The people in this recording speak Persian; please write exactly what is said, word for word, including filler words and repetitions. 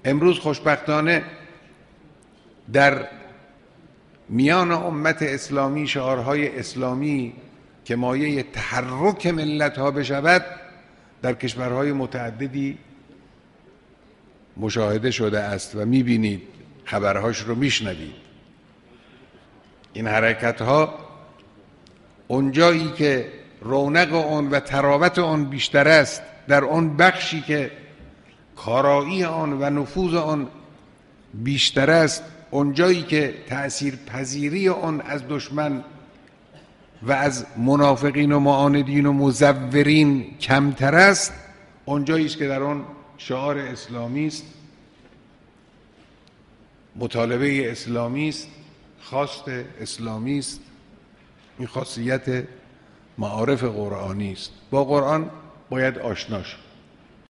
امروز خوشبختانه در میان امت اسلامی شعارهای اسلامی که مایه تحرک ملت ها بشود در کشورهای متعددی مشاهده شده است و میبینید، خبرهاش رو میشنوید. این حرکت ها اونجایی که رونق آن و تراوت آن بیشتر است، در آن بخشی که کارایی آن و نفوذ آن بیشتر است، اونجایی که تأثیر پذیری آن از دشمن و از منافقین و معاندین و مزورین کمتر است، اونجایی است که در آن شعار اسلامی است، مطالبه اسلامی است، خواست اسلامی است. این خاصیت معارف قرآنی است. با قرآن باید آشنا شد.